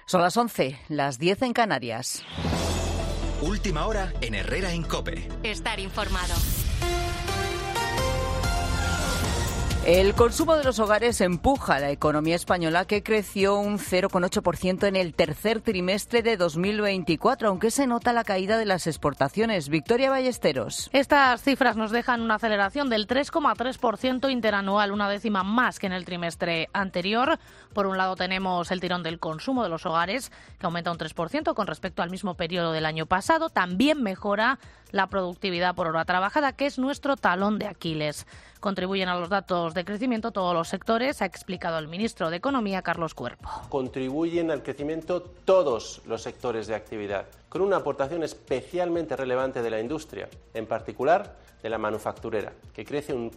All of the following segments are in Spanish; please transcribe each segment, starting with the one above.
Son las 11, las 10 en Canarias. Última hora en Herrera en COPE. Estar informado. El consumo de los hogares empuja a la economía española, que creció un 0,8% en el tercer trimestre de 2024, aunque se nota la caída de las exportaciones. Victoria Ballesteros. Estas cifras nos dejan una aceleración del 3,3% interanual, una décima más que en el trimestre anterior. Por un lado tenemos el tirón del consumo de los hogares, que aumenta un 3% con respecto al mismo periodo del año pasado. También mejora la productividad por hora trabajada, que es nuestro talón de Aquiles. Contribuyen a los datos de crecimiento todos los sectores, ha explicado el ministro de Economía, Carlos Cuerpo. Contribuyen al crecimiento todos los sectores de actividad, con una aportación especialmente relevante de la industria, en particular de la manufacturera, que crece un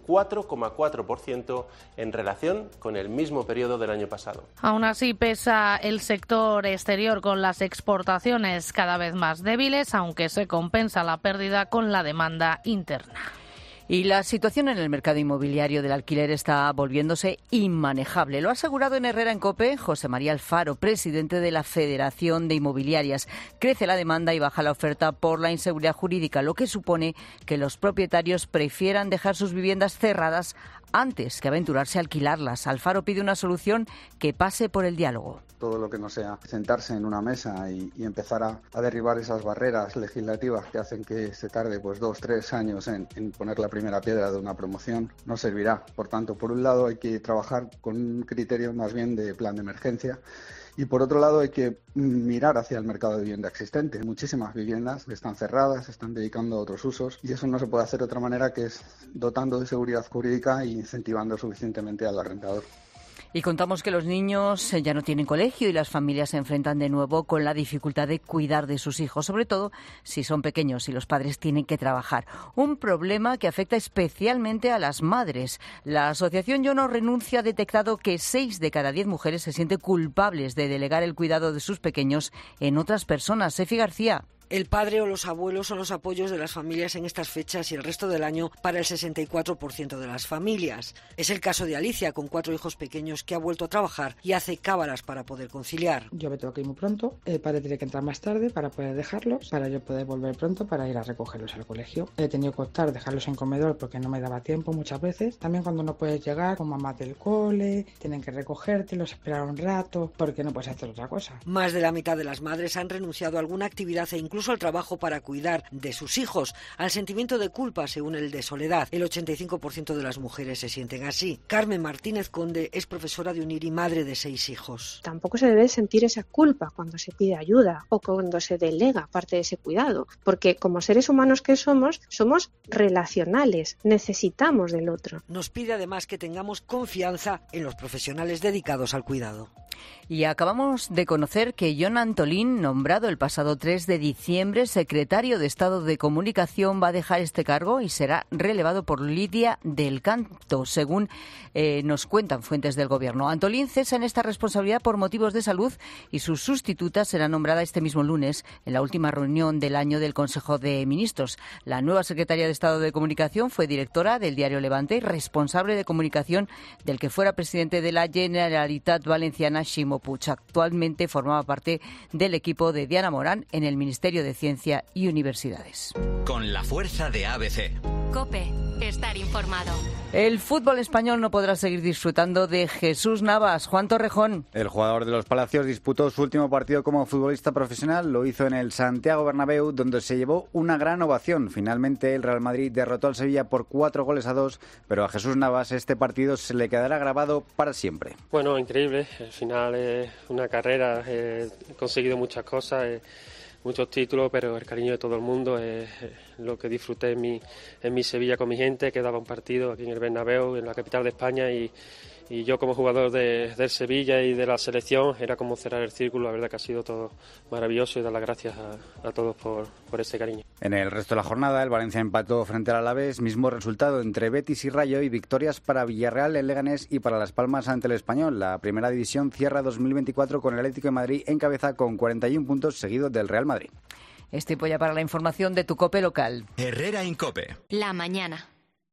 4,4% en relación con el mismo periodo del año pasado. Aún así, pesa el sector exterior, con las exportaciones cada vez más débiles, aunque se compensa la pérdida con la demanda interna. Y la situación en el mercado inmobiliario del alquiler está volviéndose inmanejable. Lo ha asegurado en Herrera en COPE José María Alfaro, presidente de la Federación de Inmobiliarias. Crece la demanda y baja la oferta por la inseguridad jurídica, lo que supone que los propietarios prefieran dejar sus viviendas cerradas antes que aventurarse a alquilarlas. Alfaro pide una solución que pase por el diálogo. Todo lo que no sea sentarse en una mesa y empezar a derribar esas barreras legislativas que hacen que se tarde 2-3 años en poner la primera piedra de una promoción no servirá. Por tanto, por un lado hay que trabajar con un criterio más bien de plan de emergencia. Y por otro lado hay que mirar hacia el mercado de vivienda existente. Muchísimas viviendas están cerradas, se están dedicando a otros usos y eso no se puede hacer de otra manera que es dotando de seguridad jurídica e incentivando suficientemente al arrendador. Y contamos que los niños ya no tienen colegio y las familias se enfrentan de nuevo con la dificultad de cuidar de sus hijos, sobre todo si son pequeños y los padres tienen que trabajar. Un problema que afecta especialmente a las madres. La asociación Yo No Renuncio ha detectado que 6 de cada 10 mujeres se sienten culpables de delegar el cuidado de sus pequeños en otras personas. Sefi García. El padre o los abuelos son los apoyos de las familias en estas fechas y el resto del año para el 64% de las familias. Es el caso de Alicia, con 4 hijos pequeños, que ha vuelto a trabajar y hace cábalas para poder conciliar. Yo me tengo que ir muy pronto, el padre tiene que entrar más tarde para poder dejarlos, para yo poder volver pronto para ir a recogerlos al colegio. He tenido que optar dejarlos en comedor porque no me daba tiempo muchas veces. También cuando no puedes llegar con mamá del cole, tienen que recogértelos, esperar un rato, porque no puedes hacer otra cosa. Más de la mitad de las madres han renunciado a alguna actividad e incluso al trabajo para cuidar de sus hijos, al sentimiento de culpa según el de soledad. El 85% de las mujeres se sienten así. Carmen Martínez Conde es profesora de UNIR y madre de 6 hijos. Tampoco se debe sentir esa culpa cuando se pide ayuda o cuando se delega parte de ese cuidado, porque como seres humanos que somos relacionales, necesitamos del otro. Nos pide además que tengamos confianza en los profesionales dedicados al cuidado. Y acabamos de conocer que Jon Antolín, nombrado el pasado 3 de diciembre secretario de Estado de Comunicación, va a dejar este cargo y será relevado por Lidia del Canto, según nos cuentan fuentes del Gobierno. Antolín cesa en esta responsabilidad por motivos de salud y su sustituta será nombrada este mismo lunes en la última reunión del año del Consejo de Ministros. La nueva secretaria de Estado de Comunicación fue directora del diario Levante y responsable de comunicación del que fuera presidente de la Generalitat Valenciana, Ximo Puig. Actualmente formaba parte del equipo de Diana Morán en el Ministerio de Ciencia y Universidades. Con la fuerza de ABC. COPE. Estar informado. El fútbol español no podrá seguir disfrutando de Jesús Navas. Juan Torrejón. El jugador de los Palacios disputó su último partido como futbolista profesional. Lo hizo en el Santiago Bernabéu, donde se llevó una gran ovación. Finalmente, el Real Madrid derrotó al Sevilla por 4-2, pero a Jesús Navas este partido se le quedará grabado para siempre. Bueno, increíble. Al final es una carrera. He conseguido muchas cosas. Muchos títulos, pero el cariño de todo el mundo es lo que disfruté en mi Sevilla con mi gente, que daba un partido aquí en el Bernabéu, en la capital de España, y yo como jugador del Sevilla y de la selección era como cerrar el círculo. La verdad que ha sido todo maravilloso y dar las gracias a todos por ese cariño. En el resto de la jornada, el Valencia empató frente al Alavés, mismo resultado entre Betis y Rayo, y victorias para Villarreal, el Leganés y para Las Palmas ante el Español. La primera división cierra 2024 con el Atlético de Madrid en cabeza con 41 puntos, seguido del Real Madrid. Es tiempo ya para la información de tu COPE local. Herrera en COPE. La mañana.